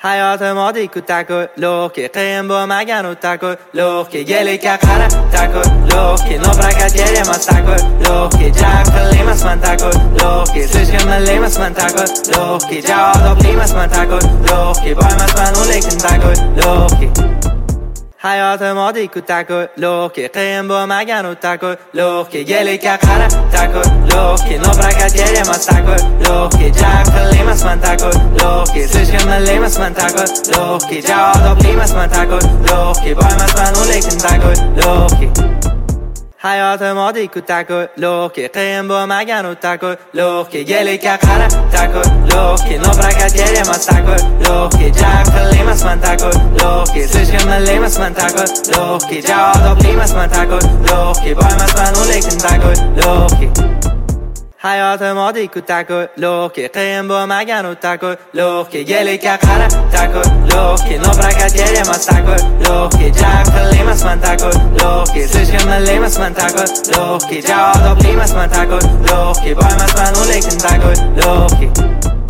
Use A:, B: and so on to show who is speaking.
A: حیات ما دیکو تکو لوک که قیم با مگن و تکو لوک که گلی که قره تکو لوک که نبرکت گریم از تکو لوک که جب خلیم از من تکو لوک که سشکم ملیم از من تکو لوک که جواد آبلیم از من تکو لوک که بایم از من اولیکن تکو لوک که حیات ما دیکو تکو لوک که قیم با مگن و تکو لوک که گلی که قره تکو لوک که نبرکت گریم از تکو لوک که جب خلیم از من تکو لوک که سشکم ملیم از من تکو لوک که جواد آبلیم از من تکو لوک که بایم از من اولیکن تکو لوک که حیات ما دیکو تکو لوک که قیم با مگن و تکو لوک که گلی که قره تکو لوک که نبرکت گریم از تکو لوک که جب خلیم از من تکو لوک که سشکم ملیم از من تکو لوک که جواد آبلیم از من تکو لوک که بایم از من اولیکن تکو لوک که حیات ما دیکو تکو لوک که قیم با مگن و تکو لوک که گلی که قره تکو لوک که نبرکت گریم از تکو لوک که جب خلیم از من تکو لوک که سشکم ملیم از من تکو لوک که جواد آبلیم از من تکو لوک که بایم از من اولیکن تکو لوک که